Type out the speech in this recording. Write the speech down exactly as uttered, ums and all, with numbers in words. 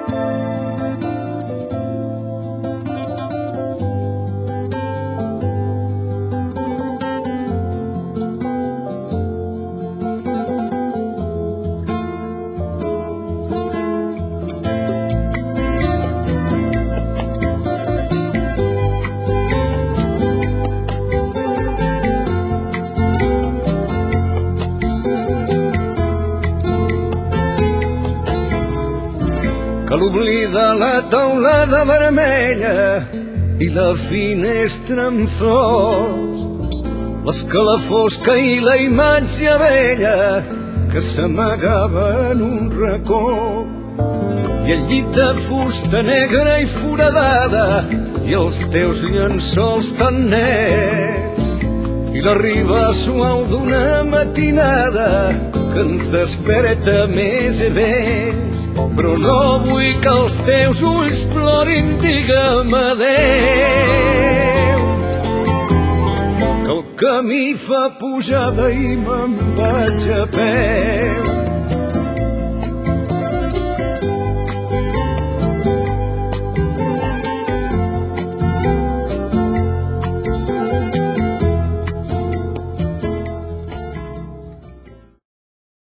Que l'oblida la teulada vermella i la finestra amb flors, l'escalafó i la imatge vella que s'amagava en un racó, i el llit de fusta negra i foradada i els teus llençols tan nets, i la riba suau d'una matinada que ens desperta més i més. Però no vull que els teus ulls plorin, digue'm adéu, que el camí fa pujada i me'n vaig a peu.